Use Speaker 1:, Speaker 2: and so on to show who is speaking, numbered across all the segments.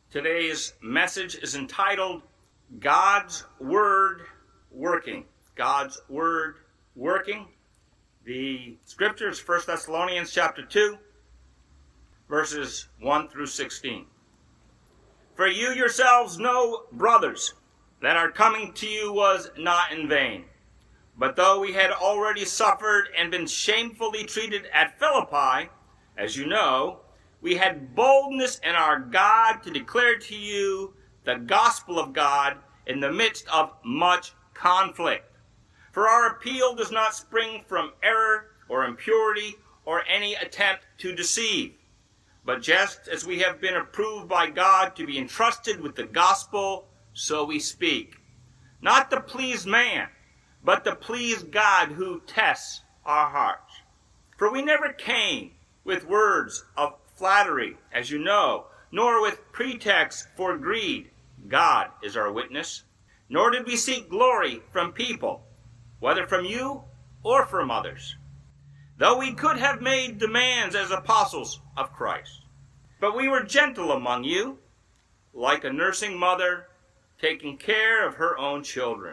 Speaker 1: Today's message is entitled, God's Word Working. God's Word Working. The scripture is 1 Thessalonians chapter 2, verses 1 through 16. For you yourselves know, brothers, that our coming to you was not in vain. But though we had already suffered and been shamefully treated at Philippi, as you know, we had boldness in our God to declare to you the gospel of God in the midst of much conflict. For our appeal does not spring from error or impurity or any attempt to deceive. But just as we have been approved by God to be entrusted with the gospel, so we speak. Not to please man, but to please God who tests our hearts. For we never came with words of flattery, as you know, nor with pretext for greed. God is our witness. Nor did we seek glory from people, whether from you or from others, though we could have made demands as apostles of Christ. But we were gentle among you, like a nursing mother taking care of her own children.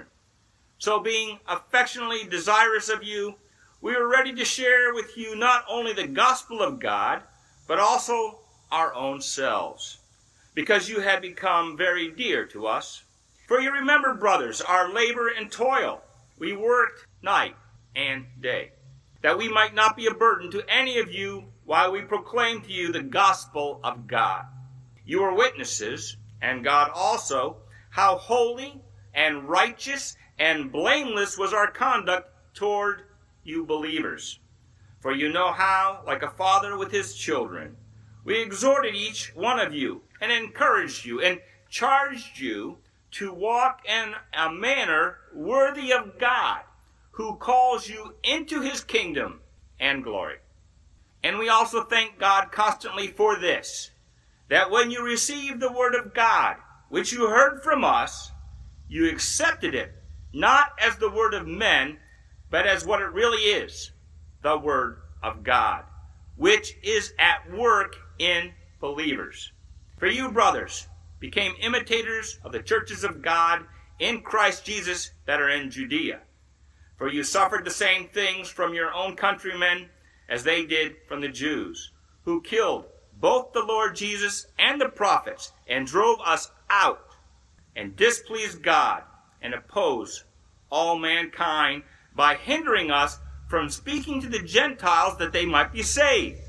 Speaker 1: So being affectionately desirous of you, we were ready to share with you not only the gospel of God, but also our own selves, because you had become very dear to us. For you remember, brothers, our labor and toil. We worked night and day, that we might not be a burden to any of you while we proclaim to you the gospel of God. You are witnesses, and God also, how holy and righteous and blameless was our conduct toward you believers. For you know how, like a father with his children, we exhorted each one of you and encouraged you and charged you to walk in a manner worthy of God, who calls you into his kingdom and glory. And we also thank God constantly for this, that when you received the word of God, which you heard from us, you accepted it, not as the word of men, but as what it really is, the word of God, which is at work in believers. For you, brothers, became imitators of the churches of God in Christ Jesus that are in Judea. For you suffered the same things from your own countrymen as they did from the Jews, who killed both the Lord Jesus and the prophets, and drove us out, and displeased God, and opposed all mankind by hindering us from speaking to the Gentiles that they might be saved,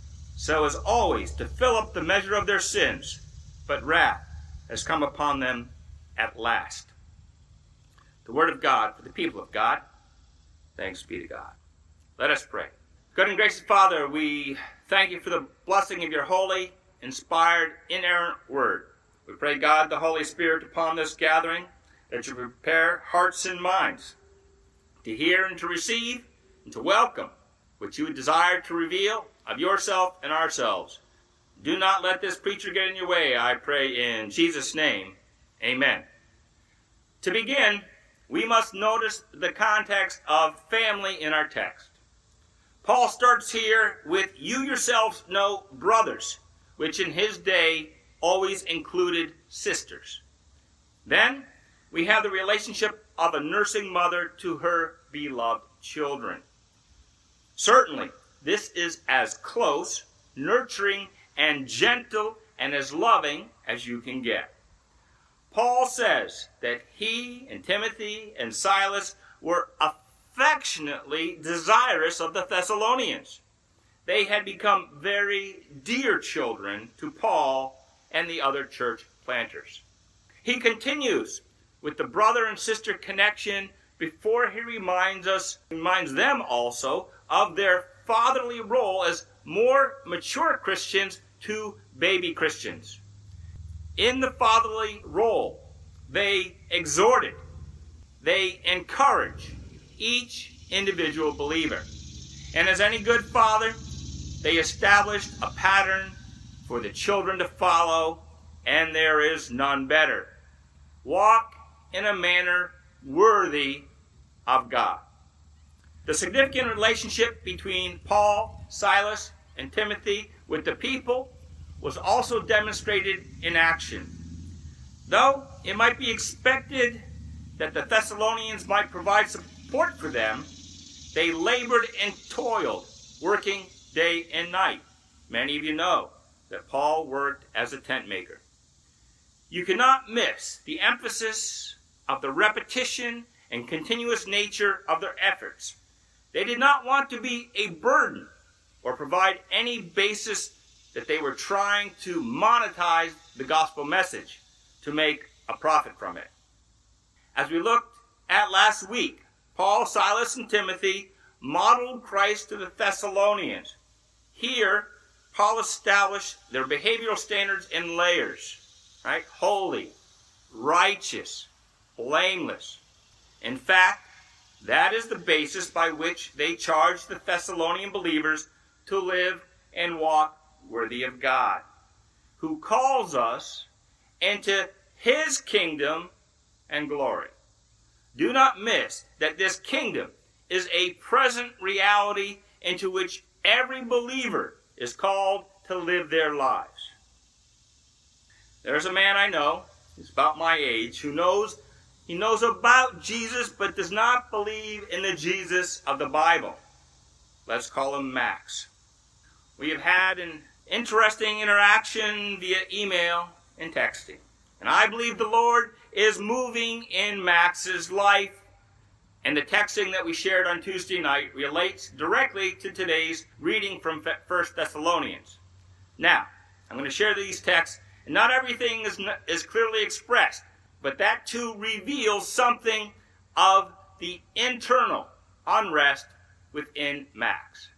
Speaker 1: so as always to fill up the measure of their sins. But wrath has come upon them at last. The word of God for the people of God. Thanks be to God. Let us pray. Good and gracious Father, we thank you for the blessing of your holy, inspired, inerrant word. We pray, God, the Holy Spirit upon this gathering, that you prepare hearts and minds to hear and to receive and to welcome what you desire to reveal of yourself and ourselves. Do not let this preacher get in your way, I pray in Jesus' name. Amen. To begin, we must notice the context of family in our text. Paul starts here with, you yourselves know, brothers, which in his day always included sisters. Then we have the relationship of a nursing mother to her beloved children. Certainly, this is as close, nurturing, and gentle, and as loving as you can get. Paul says that he and Timothy and Silas were affectionately desirous of the Thessalonians. They had become very dear children to Paul and the other church planters. He continues with the brother and sister connection before he reminds them also of their fatherly role as more mature Christians to baby Christians. In the fatherly role, they exhorted, they encourage each individual believer. And as any good father, they established a pattern for the children to follow, and there is none better. Walk in a manner worthy of God. The significant relationship between Paul, Silas, and Timothy with the people was also demonstrated in action. Though it might be expected that the Thessalonians might provide support for them, they labored and toiled, working day and night. Many of you know that Paul worked as a tent maker. You cannot miss the emphasis of the repetition and continuous nature of their efforts. They did not want to be a burden or provide any basis that they were trying to monetize the gospel message to make a profit from it. As we looked at last week, Paul, Silas, and Timothy modeled Christ to the Thessalonians. Here, Paul established their behavioral standards in layers, right? Holy, righteous, blameless. In fact, that is the basis by which they charged the Thessalonian believers to live and walk worthy of God, who calls us into his kingdom and glory. Do not miss that this kingdom is a present reality into which every believer is called to live their lives. There's a man I know, he's about my age, he knows about Jesus but does not believe in the Jesus of the Bible. Let's call him Max. We have had an interesting interaction via email and texting. And I believe the Lord is moving in Max's life. And the texting that we shared on Tuesday night relates directly to today's reading from 1 Thessalonians. Now, I'm going to share these texts, and not everything is clearly expressed, but that too reveals something of the internal unrest within Max.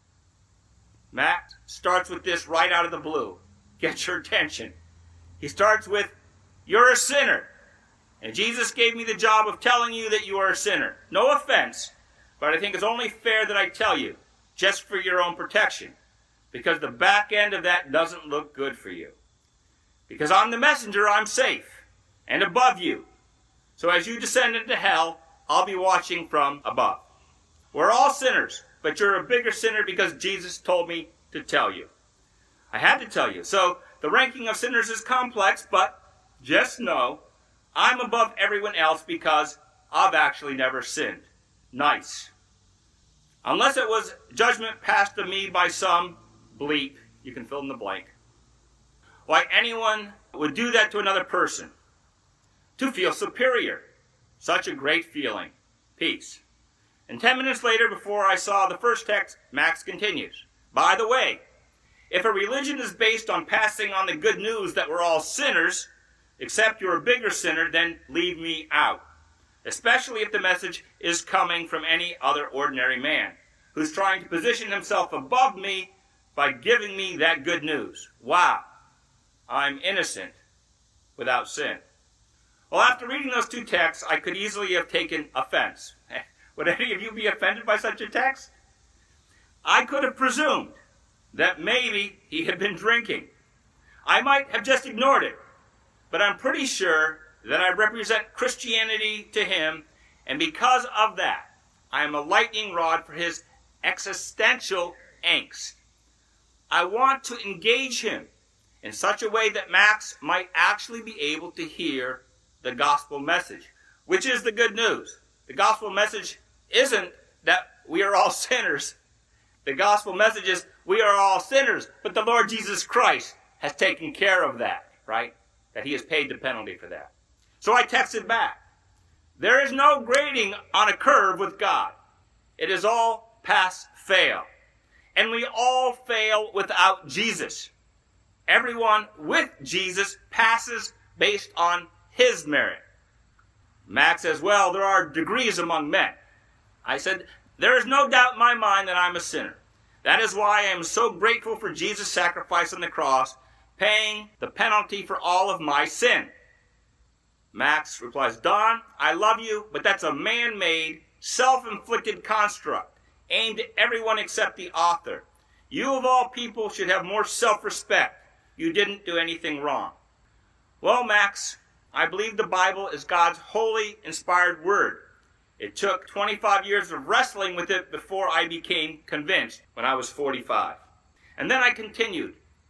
Speaker 1: Max starts with this right out of the blue. Get your attention. He starts with, "You're a sinner. And Jesus gave me the job of telling you that you are a sinner. No offense, but I think it's only fair that I tell you, just for your own protection. Because the back end of that doesn't look good for you. Because I'm the messenger, I'm safe and above you. So as you descend into hell, I'll be watching from above. We're all sinners, but you're a bigger sinner because Jesus told me to tell you. I had to tell you. So the ranking of sinners is complex, but just know I'm above everyone else because I've actually never sinned. Nice. Unless it was judgment passed to me by some bleep, you can fill in the blank. Why anyone would do that to another person. To feel superior. Such a great feeling. Peace. And 10 minutes later, before I saw the first text, Max continues. By the way, if a religion is based on passing on the good news that we're all sinners, except you're a bigger sinner, then leave me out. Especially if the message is coming from any other ordinary man who's trying to position himself above me by giving me that good news. Wow, I'm innocent without sin. Well, after reading those two texts, I could easily have taken offense. Would any of you be offended by such a text? I could have presumed that maybe he had been drinking. I might have just ignored it. But I'm pretty sure that I represent Christianity to him, and because of that, I am a lightning rod for his existential angst. I want to engage him in such a way that Max might actually be able to hear the gospel message, which is the good news. The gospel message isn't that we are all sinners. The gospel message is we are all sinners, but the Lord Jesus Christ has taken care of that, right? That he has paid the penalty for that. So I texted back. There is no grading on a curve with God. It is all pass-fail. And we all fail without Jesus. Everyone with Jesus passes based on his merit. Max says, well, there are degrees among men. I said, there is no doubt in my mind that I'm a sinner. That is why I am so grateful for Jesus' sacrifice on the cross, paying the penalty for all of my sin. Max replies, Don, I love you, but that's a man-made, self-inflicted construct aimed at everyone except the author. You of all people should have more self-respect. You didn't do anything wrong. Well, Max, I believe the Bible is God's holy, inspired word. It took 25 years of wrestling with it before I became convinced when I was 45. And then I continued.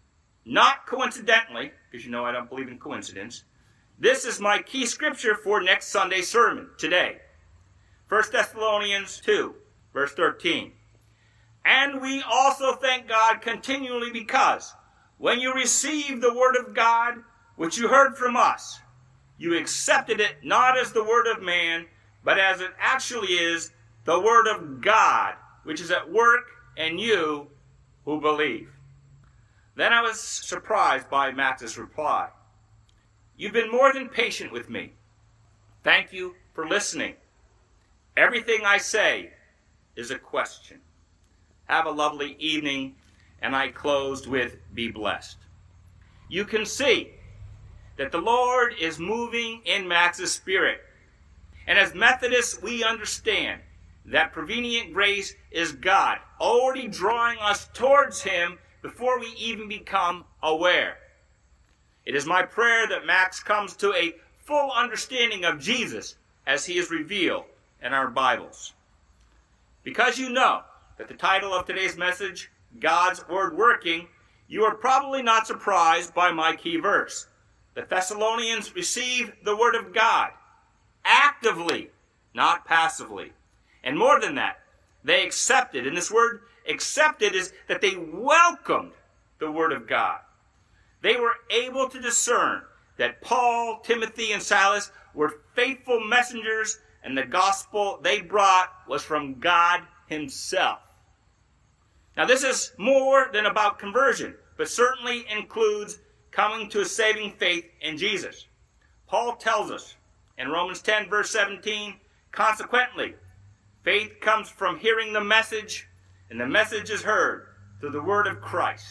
Speaker 1: not coincidentally, because you know I don't believe in coincidence, this is my key scripture for next Sunday's sermon today. 1 Thessalonians 2, verse 13. And we also thank God continually because when you received the word of God, which you heard from us, you accepted it not as the word of man, but as it actually is, the word of God, which is at work in you who believe. Then I was surprised by Max's reply. You've been more than patient with me. Thank you for listening. Everything I say is a question. Have a lovely evening, and I closed with be blessed. You can see that the Lord is moving in Max's spirit. And as Methodists, we understand that prevenient grace is God already drawing us towards him before we even become aware. It is my prayer that Max comes to a full understanding of Jesus as he is revealed in our Bibles. Because you know that the title of today's message, God's Word Working, you are probably not surprised by my key verse. The Thessalonians received the Word of God actively, not passively. And more than that, they accepted. And this word accepted is that they welcomed the Word of God. They were able to discern that Paul, Timothy, and Silas were faithful messengers, and the gospel they brought was from God himself. Now, this is more than about conversion, but certainly includes coming to a saving faith in Jesus. Paul tells us in Romans 10, verse 17, consequently, faith comes from hearing the message, and the message is heard through the word of Christ.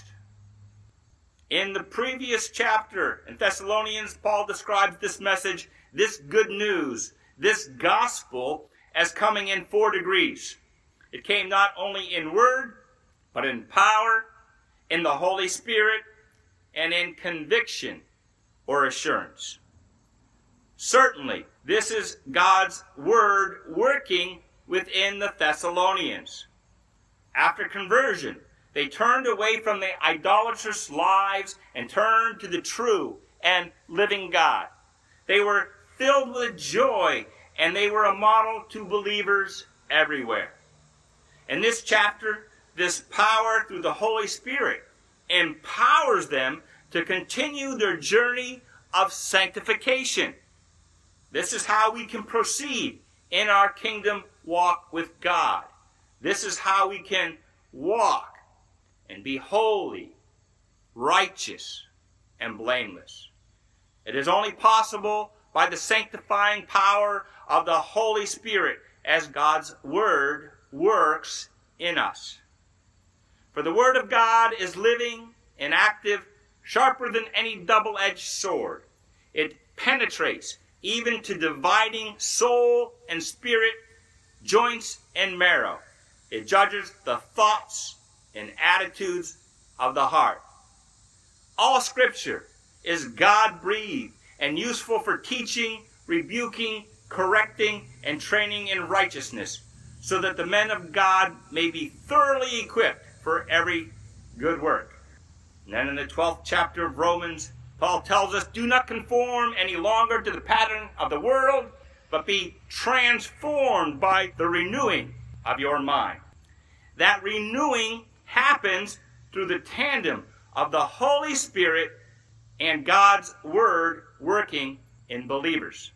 Speaker 1: In the previous chapter in Thessalonians, Paul describes this message, this good news, this gospel, as coming in 4 degrees. It came not only in word, but in power, in the Holy Spirit, and in conviction or assurance. Certainly, this is God's word working within the Thessalonians. After conversion, they turned away from the idolatrous lives and turned to the true and living God. They were filled with joy, and they were a model to believers everywhere. In this chapter, this power through the Holy Spirit empowers them to continue their journey of sanctification. This is how we can proceed in our kingdom walk with God. This is how we can walk and be holy, righteous, and blameless. It is only possible by the sanctifying power of the Holy Spirit as God's Word works in us. For the Word of God is living and active, sharper than any double-edged sword. It penetrates even to dividing soul and spirit, joints and marrow. It judges the thoughts and attitudes of the heart. All Scripture is God-breathed and useful for teaching, rebuking, correcting, and training in righteousness, so that the men of God may be thoroughly equipped for every good work. And then in the 12th chapter of Romans, Paul tells us, do not conform any longer to the pattern of the world, but be transformed by the renewing of your mind. That renewing happens through the tandem of the Holy Spirit and God's Word working in believers.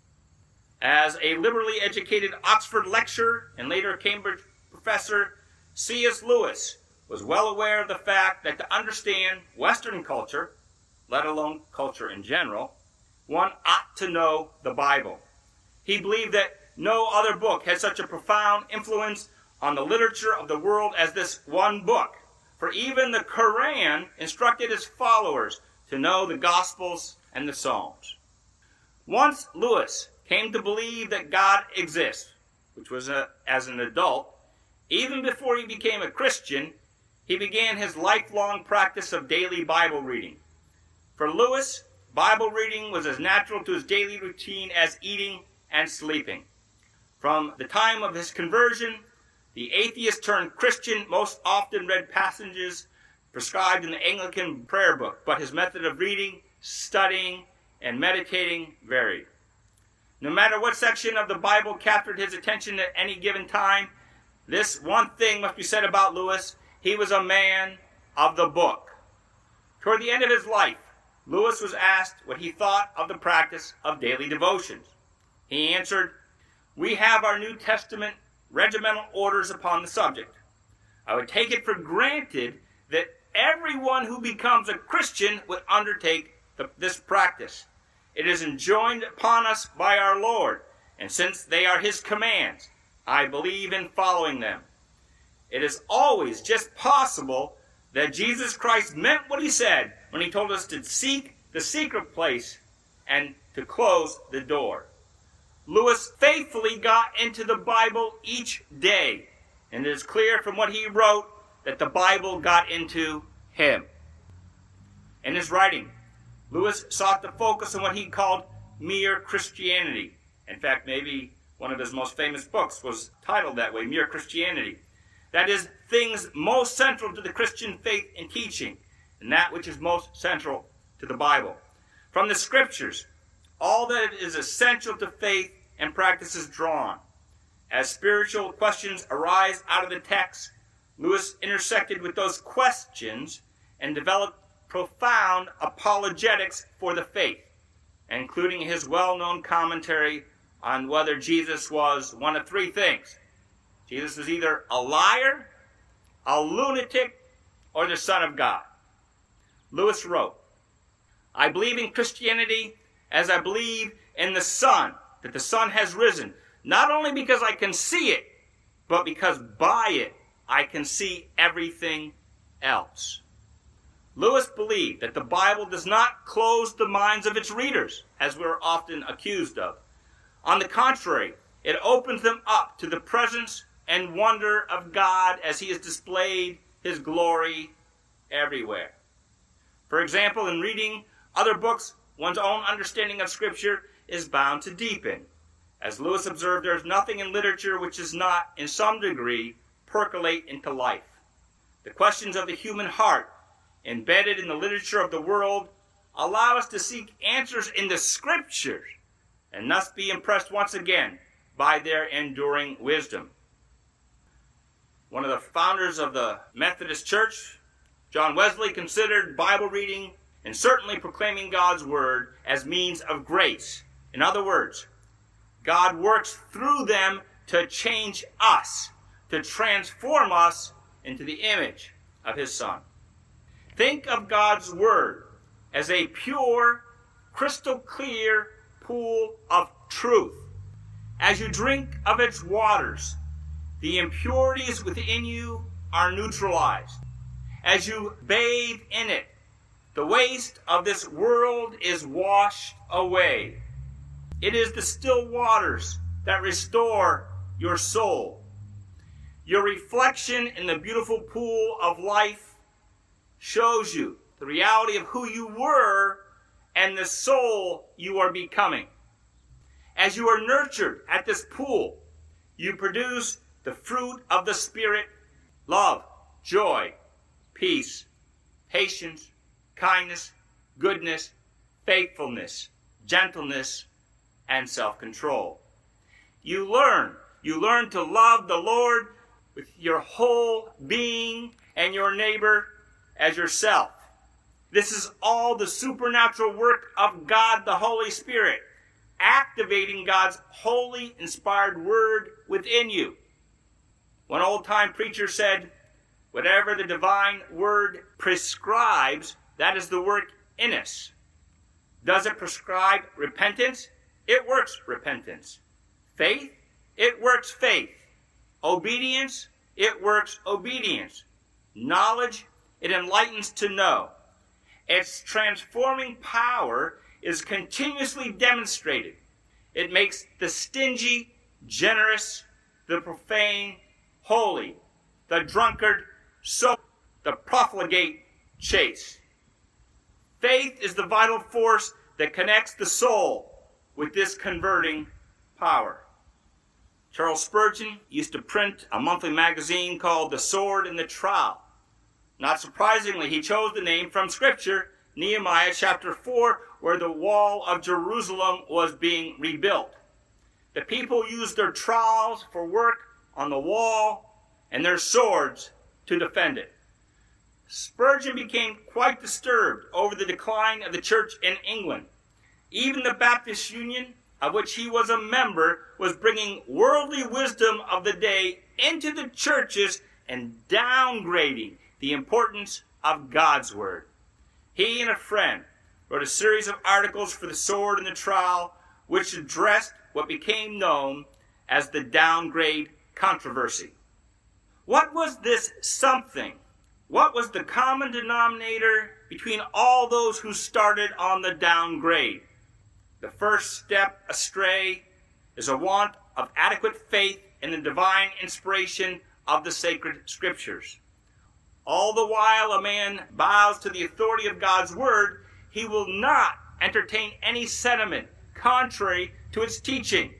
Speaker 1: As a liberally educated Oxford lecturer and later Cambridge professor, C.S. Lewis was well aware of the fact that to understand Western culture, let alone culture in general, one ought to know the Bible. He believed that no other book had such a profound influence on the literature of the world as this one book. For even the Quran instructed its followers to know the Gospels and the Psalms. Once Lewis came to believe that God exists, which was as an adult, even before he became a Christian, he began his lifelong practice of daily Bible reading. For Lewis, Bible reading was as natural to his daily routine as eating and sleeping. From the time of his conversion, the atheist turned Christian most often read passages prescribed in the Anglican prayer book, but his method of reading, studying, and meditating varied. No matter what section of the Bible captured his attention at any given time, this one thing must be said about Lewis: he was a man of the book. Toward the end of his life, Lewis was asked what he thought of the practice of daily devotions. He answered, "We have our New Testament regimental orders upon the subject. I would take it for granted that everyone who becomes a Christian would undertake this practice. It is enjoined upon us by our Lord, and since they are his commands, I believe in following them. It is always just possible that Jesus Christ meant what he said when he told us to seek the secret place and to close the door." Lewis faithfully got into the Bible each day, and it is clear from what he wrote that the Bible got into him. In his writing, Lewis sought to focus on what he called mere Christianity. In fact, maybe one of his most famous books was titled that way, Mere Christianity. That is, things most central to the Christian faith and teaching, and that which is most central to the Bible. From the Scriptures, all that is essential to faith and practice is drawn. As spiritual questions arise out of the text, Lewis intersected with those questions and developed profound apologetics for the faith, including his well-known commentary on whether Jesus was one of three things. Jesus was either a liar, a lunatic, or the Son of God. Lewis wrote, "I believe in Christianity as I believe in the sun, that the sun has risen, not only because I can see it, but because by it I can see everything else." Lewis believed that the Bible does not close the minds of its readers, as we're often accused of. On the contrary, it opens them up to the presence and wonder of God as he has displayed his glory everywhere. For example, in reading other books, one's own understanding of Scripture is bound to deepen. As Lewis observed, there is nothing in literature which does not, in some degree, percolate into life. The questions of the human heart, embedded in the literature of the world, allow us to seek answers in the Scriptures, and thus be impressed once again by their enduring wisdom. One of the founders of the Methodist Church, John Wesley, considered Bible reading and certainly proclaiming God's Word as means of grace. In other words, God works through them to change us, to transform us into the image of his Son. Think of God's Word as a pure, crystal clear pool of truth. As you drink of its waters, the impurities within you are neutralized. As you bathe in it, the waste of this world is washed away. It is the still waters that restore your soul. Your reflection in the beautiful pool of life shows you the reality of who you were and the soul you are becoming. As you are nurtured at this pool, you produce the fruit of the Spirit: love, joy, peace, patience, kindness, goodness, faithfulness, gentleness, and self-control. You learn to love the Lord with your whole being and your neighbor as yourself. This is all the supernatural work of God the Holy Spirit, activating God's holy, inspired word within you. One old-time preacher said, "Whatever the divine word prescribes, that is the work in us." Does it prescribe repentance? It works repentance. Faith? It works faith. Obedience? It works obedience. Knowledge? It enlightens to know. Its transforming power is continuously demonstrated. It makes the stingy generous, the profane holy, the drunkard sober, the profligate chaste. Faith is the vital force that connects the soul with this converting power. Charles Spurgeon used to print a monthly magazine called The Sword and the Trowel. Not surprisingly, he chose the name from Scripture, Nehemiah chapter 4, where the wall of Jerusalem was being rebuilt. The people used their trowels for work on the wall and their swords to defend it. Spurgeon became quite disturbed over the decline of the church in England. Even the Baptist Union, of which he was a member, was bringing worldly wisdom of the day into the churches and downgrading the importance of God's Word. He and a friend wrote a series of articles for the Sword and the Trowel, which addressed what became known as the downgrade controversy. What was this something? What was the common denominator between all those who started on the downgrade? The first step astray is a want of adequate faith in the divine inspiration of the sacred Scriptures. All the while a man bows to the authority of God's Word, he will not entertain any sentiment contrary to its teaching.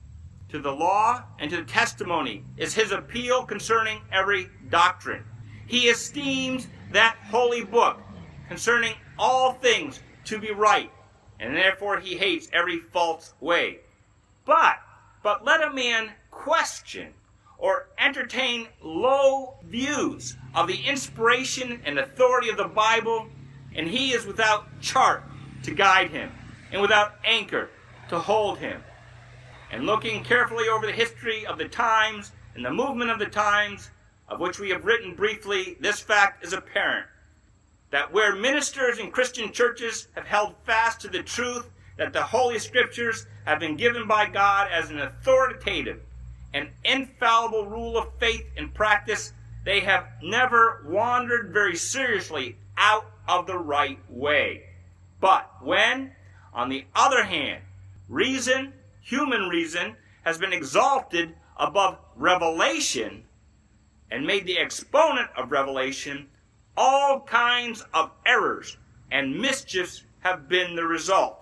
Speaker 1: To the law and to the testimony is his appeal concerning every doctrine. He esteems that holy book concerning all things to be right, and therefore he hates every false way. But let a man question or entertain low views of the inspiration and authority of the Bible, and he is without chart to guide him, and without anchor to hold him. And looking carefully over the history of the times and the movement of the times, of which we have written briefly, this fact is apparent, that where ministers in Christian churches have held fast to the truth that the Holy Scriptures have been given by God as an authoritative and infallible rule of faith and practice, they have never wandered very seriously out of the right way. But when, on the other hand, reason, human reason, has been exalted above revelation and made the exponent of revelation, all kinds of errors and mischiefs have been the result.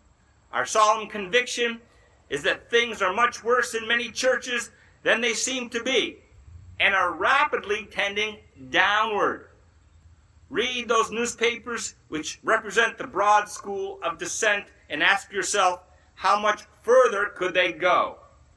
Speaker 1: Our solemn conviction is that things are much worse in many churches than they seem to be, and are rapidly tending downward. Read those newspapers which represent the broad school of dissent and ask yourself, how much further could they go?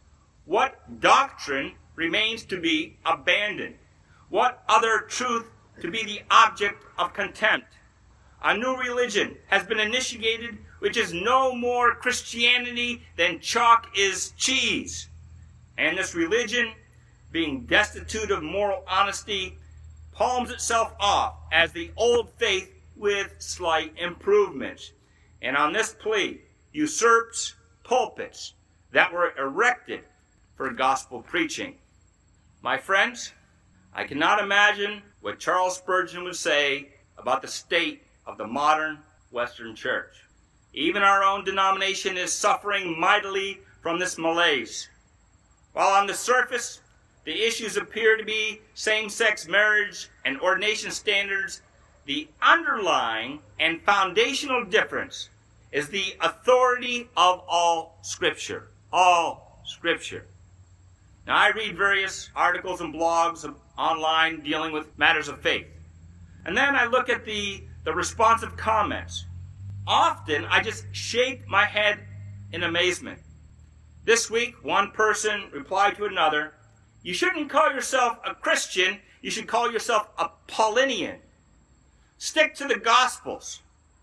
Speaker 1: What doctrine remains to be abandoned? What other truth to be the object of contempt? A new religion has been initiated which is no more Christianity than chalk is cheese. And this religion, being destitute of moral honesty, palms itself off as the old faith with slight improvements. And on this plea, usurps pulpits that were erected for gospel preaching. My friends, I cannot imagine what Charles Spurgeon would say about the state of the modern Western church. Even our own denomination is suffering mightily from this malaise. While on the surface, the issues appear to be same-sex marriage and ordination standards, the underlying and foundational difference is the authority of all Scripture. All Scripture. Now, I read various articles and blogs online dealing with matters of faith. And then I look at the responsive comments. Often, I just shake my head in amazement. This week, one person replied to another, "You shouldn't call yourself a Christian, you should call yourself a Paulinian. Stick to the Gospels."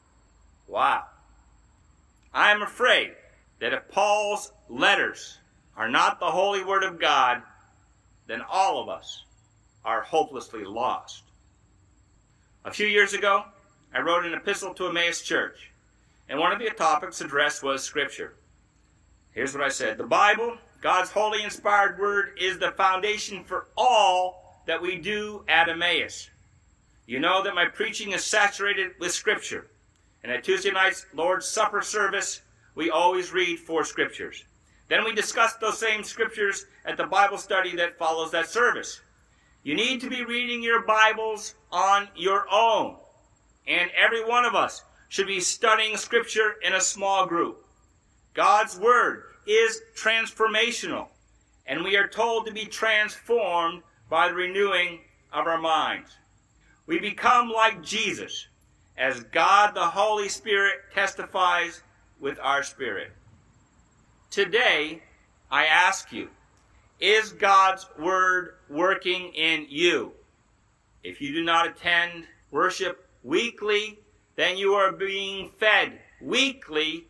Speaker 1: Wow. I am afraid that if Paul's letters are not the holy word of God, then all of us are hopelessly lost. A few years ago, I wrote an epistle to Emmaus Church, and one of the topics addressed was Scripture. Here's what I said. The Bible, God's holy inspired word, is the foundation for all that we do at Emmaus. You know that my preaching is saturated with Scripture. And at Tuesday night's Lord's Supper service, we always read 4 Scriptures. Then we discuss those same Scriptures at the Bible study that follows that service. You need to be reading your Bibles on your own. And every one of us should be studying Scripture in a small group. God's Word is transformational, and we are told to be transformed by the renewing of our minds. we become like Jesus, as God the Holy Spirit testifies with our spirit. Today, I ask you, is God's word working in you? If you do not attend worship weekly, then you are being fed weekly,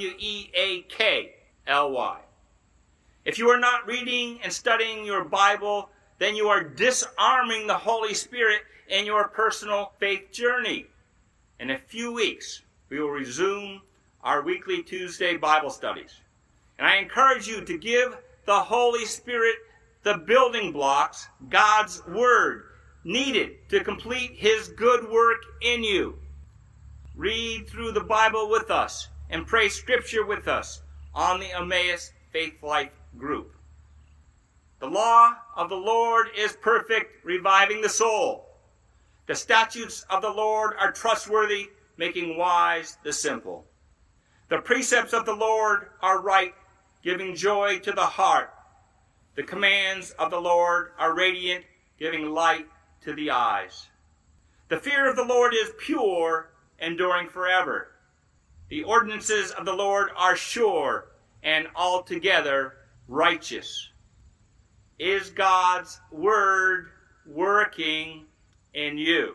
Speaker 1: W-E-A-K-L-Y. If you are not reading and studying your Bible, then you are disarming the Holy Spirit in your personal faith journey. In a few weeks, we will resume our weekly Tuesday Bible studies. And I encourage you to give the Holy Spirit the building blocks, God's Word, needed to complete His good work in you. Read through the Bible with us and pray Scripture with us on the Emmaus Faith Life group. The law of the Lord is perfect, reviving the soul. The statutes of the Lord are trustworthy, making wise the simple. The precepts of the Lord are right, giving joy to the heart. The commands of the Lord are radiant, giving light to the eyes. The fear of the Lord is pure, enduring forever. The ordinances of the Lord are sure and altogether righteous. Is God's word working in you?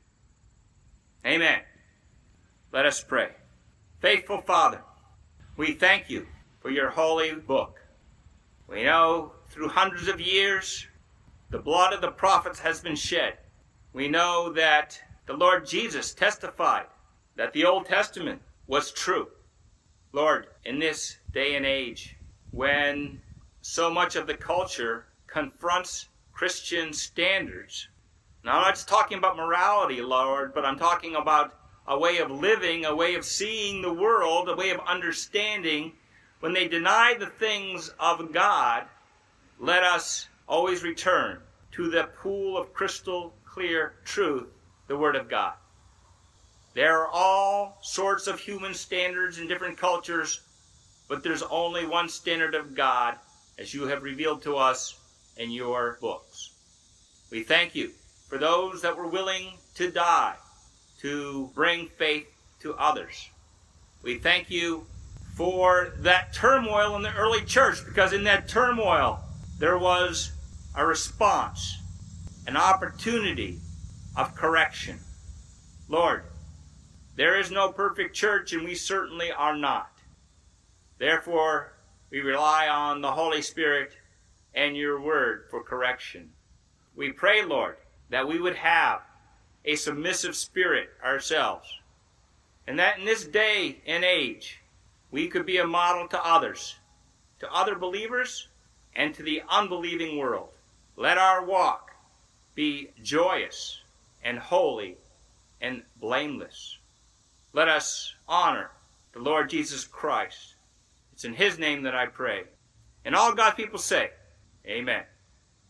Speaker 1: Amen. Let us pray. Faithful Father, we thank you for your holy book. We know through hundreds of years, the blood of the prophets has been shed. We know that the Lord Jesus testified that the Old Testament was true. Lord, in this day and age, when so much of the culture confronts Christian standards, now I'm not just talking about morality, Lord, but I'm talking about a way of living, a way of seeing the world, a way of understanding. When they deny the things of God, let us always return to the pool of crystal clear truth, the Word of God. There are all sorts of human standards in different cultures, but there's only one standard of God, as you have revealed to us in your books. We thank you for those that were willing to die to bring faith to others. We thank you for that turmoil in the early church, because in that turmoil there was a response, an opportunity of correction. Lord, there is no perfect church, and we certainly are not. Therefore, we rely on the Holy Spirit and your word for correction. We pray, Lord, that we would have a submissive spirit ourselves, and that in this day and age, we could be a model to others, to other believers, and to the unbelieving world. Let our walk be joyous and holy and blameless. Let us honor the Lord Jesus Christ. It's in His name that I pray. And all God's people say, Amen.